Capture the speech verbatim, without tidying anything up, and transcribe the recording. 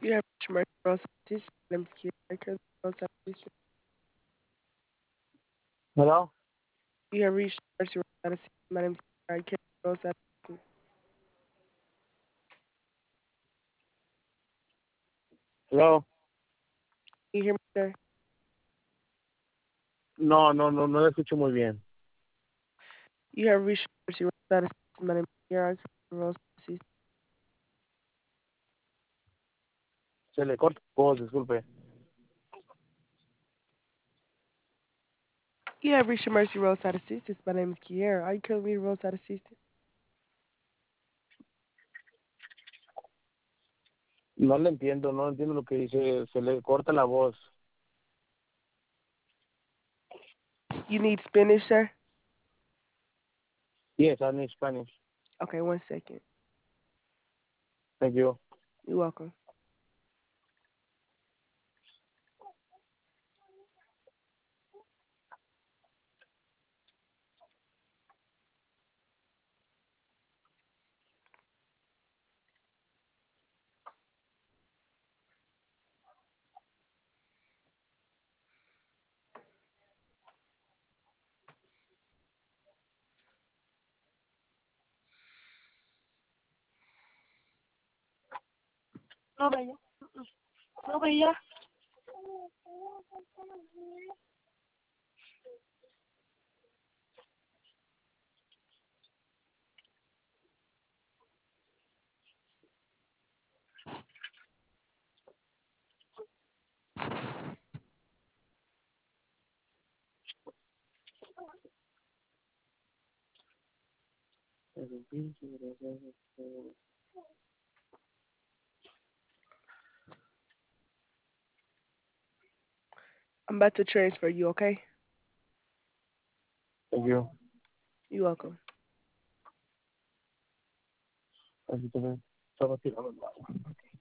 You have reached Mercy Rose Assist. My name is Kira. I currently Rose Assist. Hello? You have reached Mercy Rose Assist. My name is Kira. I currently Rose Assist. Hello? Can you hear me, sir? No, no, no, no lo escucho muy bien. You have reached Mercy Rose Assist. My name is Kira. I currently Rose Assist. Se le corta la voz, disculpe. You have reached Mercy Rose Assist. My name is Kiera. Are you currently Rose Assist? No le entiendo, no entiendo lo que dice. Se le corta la voz. You need Spanish, sir? Yes, I need Spanish. Okay, one second. Thank you. You're welcome. No veía, no veía. I'm about to transfer you, okay? Thank you. You're welcome. Así también. Estaba tirando el agua.